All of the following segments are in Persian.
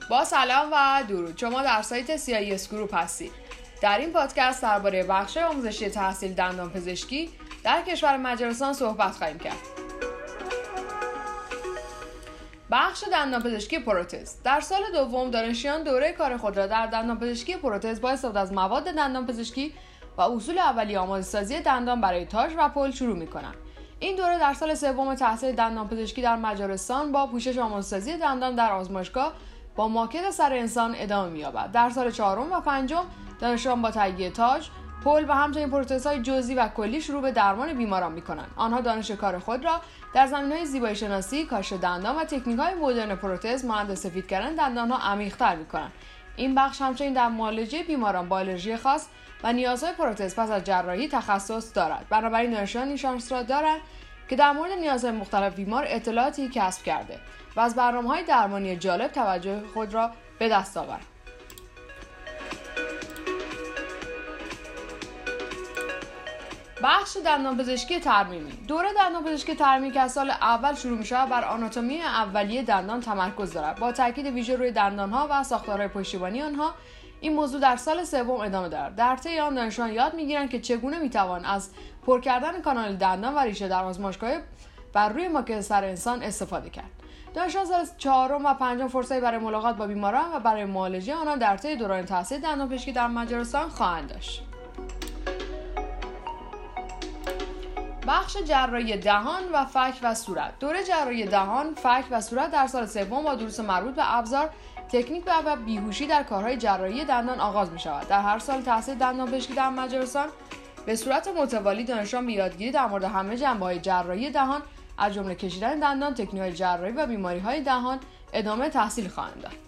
با سلام و درود. شما در سایت CIS گروپ هستید. در این پادکست درباره بخش آموزشی تحصیل دندانپزشکی در کشور مجارستان صحبت خواهیم کرد. بخش دندانپزشکی پروتز. در سال دوم دانشجویان دوره کار خود را در دندانپزشکی پروتز با استفاده از مواد دندانپزشکی و اصول اولیه آماده‌سازی دندان برای تاج و پل شروع می‌کنند. این دوره در سال سوم تحصیل دندانپزشکی در مجارستان با پوشش آماده‌سازی دندان در آزمایشگاه با ماکت سر انسان ادامه می‌یابد. در سال چهارم و پنجم دانشجویان با تهیه تاج، پل و همچنین پروتزهای جزئی و کلی شروع به درمان بیماران می‌کنند. آنها دانش کار خود را در زمینه‌های زیبایی شناسی، کاشت دندان و تکنیک‌های مدرن پروتز مانند سفید کردن دندان‌ها عمیق‌تر می‌کنند. این بخش همچنین در معالجه بیماران با آلرژی خاص و نیازهای پروتز پس از جراحی تخصص دارد. بنابراین دانشجویان این شانس را دارند که در مورد نیازهای مختلف بیمار اطلاعاتی کسب کرده و از برنامه‌های درمانی جالب توجه خود را به دست آورند. بخش دندانپزشکی ترمیمی. دوره دندانپزشکی ترمیمی که از سال اول شروع می‌شود بر آناتومی اولیه دندان تمرکز دارد. با تاکید ویژه روی دندان‌ها و ساختارهای پشتیبانی آنها، این موضوع در سال سوم ادامه دارد. در طی آن دانشجویان یاد می‌گیرند که چگونه می‌توان از پر کردن کانال دندان و ریشه در آزمایشگاه بر روی ماکت سر انسان استفاده کرد. دانشجویان سال چهارم و پنجم فرصتی برای ملاقات با بیماران و برای معالجه آنان در طی دوران تحصیل دندانپزشکی در مجارستان خواهند داشت. بخش جراحی دهان و فک و صورت. دوره جراحی دهان، فک و صورت در سال سوم با دروس مربوط به ابزار، تکنیک و بیهوشی در کارهای جراحی دندان آغاز می‌شود. در هر سال تحصیل دندانپزشکی در مجارستان به صورت متوالی دانشجویان به یادگیری در مورد همه جنبه‌های جراحی دهان از جمله کشیدن دندان، تکنیک‌های جراحی و بیماری‌های دهان ادامه تحصیل خواهند داد.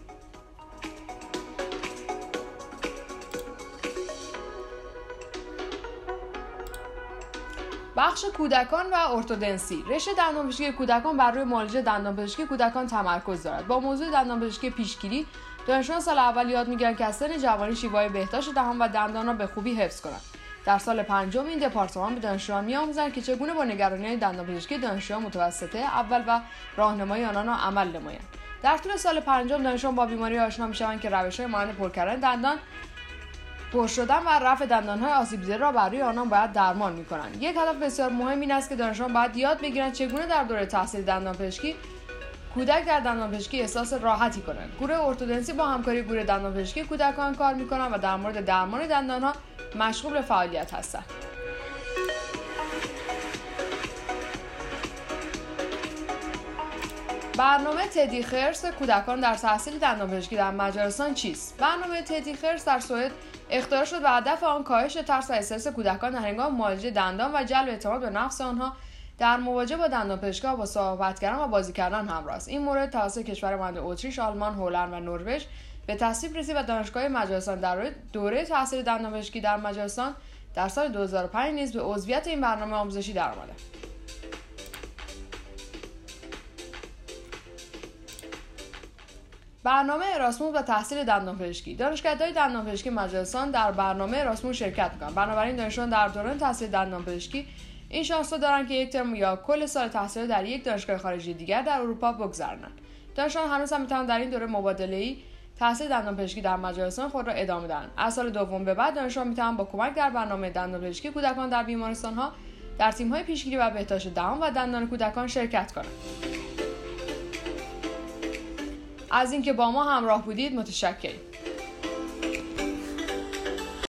بخش کودکان و ارتودنسی. رشته دندانپزشکی کودکان بر روی معالجه دندانپزشکی کودکان تمرکز دارد. با موضوع دندانپزشکی پیشگیری، دانشجویان سال اول یاد می‌گیرند که از سن جوانی شیوه‌های بهداشت دهان و دندان را به خوبی حفظ کنند. در سال پنجم این دپارتمان به دانشجویان می‌آموزند که چگونه با نگرانی دندانپزشکی دانشجویان متوسطه اول و راهنمایی آنان را عمل نمایند. در طول سال پنجم دانشجویان با بیماری آشنا می‌شوند که روش‌های مانند پر کردن دندان، پر شدن و رفع دندان‌های آسیب‌دیده را بر روی آنان باید درمان می‌کنند. یک هدف بسیار مهم این است که دانشجویان باید یاد بگیرند چگونه در دوره تحصیل دندانپزشکی کودک در دندانپزشکی احساس راحتی کنند. گروه ارتودنسی با همکاری گروه دندانپزشکی کودکان کار می‌کنند و در مورد درمان دندان‌ها مشغول به فعالیت هستند. برنامه تدی خرس کودکان در تحصیل دندانپزشکی در مجارستان چیست؟ برنامه تدی خرس در سوئد اختراع شد و هدف آن کاهش ترس و استرس کودکان در هنگام معالجه دندان و جلب اعتماد به نفس آنها در مواجهه با دندانپزشکان با صحبت کردن و بازی کردن همراه است. این مورد توسط کشور مانند اتریش، آلمان، هلند و نروژ به تصویب رسید و دانشگاه مجارستان در دوره تحصیل دندانپزشکی در مجارستان در سال 2005 نیز به عضویت این برنامه آموزشی درآمد. برنامه اراسموس و تحصیل دندانپزشکی. دانشکده‌های دندانپزشکی مجارستان در برنامه اراسموس شرکت می‌کنند. بنابراین دانشجویان در دوران تحصیل دندانپزشکی این شانس را دارند که یک ترم یا کل سال تحصیل در یک دانشگاه خارجی دیگر در اروپا بگذرانند. دانشجویان هنوز هم می‌توانند در این دوره مبادله‌ای تحصیل دندانپزشکی در مجارستان خود را ادامه دهند. از سال دوم به بعد دانشجویان می‌توانند با کمک در برنامه دندانپزشکی کودکان در بیمارستان‌ها در تیم‌های پیشگیری و بهداشت دهان و دندان کودکان شرکت کنند. از اینکه با ما همراه بودید متشکرم.